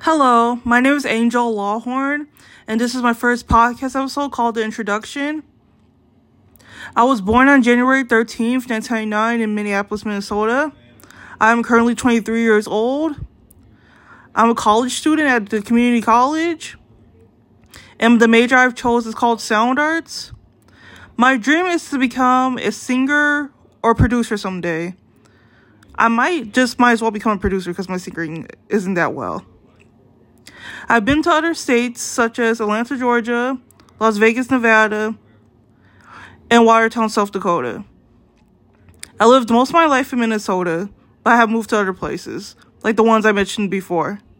Hello, my name is Angel Lawhorn, and this is my first podcast episode called The Introduction. I was born on January 13th, 1999 in Minneapolis, Minnesota. I'm currently 23 years old. I'm a college student at the community college, and the major I've chose is called Sound Arts. My dream is to become a singer or producer someday. I might as well become a producer because my singing isn't that well. I've been to other states such as Atlanta, Georgia, Las Vegas, Nevada, and Watertown, South Dakota. I lived most of my life in Minnesota, but I have moved to other places, like the ones I mentioned before.